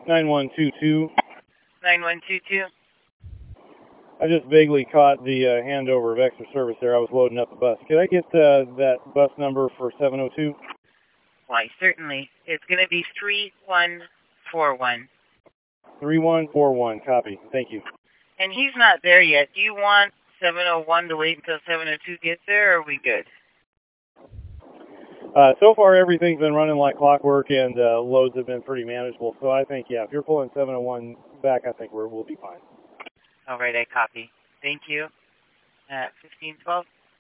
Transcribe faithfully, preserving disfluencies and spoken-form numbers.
nine one two two. nine one two two. I just vaguely caught the uh, handover of extra service there. I was loading up the bus. Could I get uh, that bus number for seven oh two? Why, certainly. It's going to be three one four one. three one four one, copy. Thank you. And he's not there yet. Do you want seven oh one to wait until seven oh two gets there, or are we good? Uh, so far, everything's been running like clockwork, and uh, loads have been pretty manageable. So I think, yeah, if you're pulling seven oh one back, I think we're, we'll be fine. All right, I copy. Thank you. At fifteen twelve.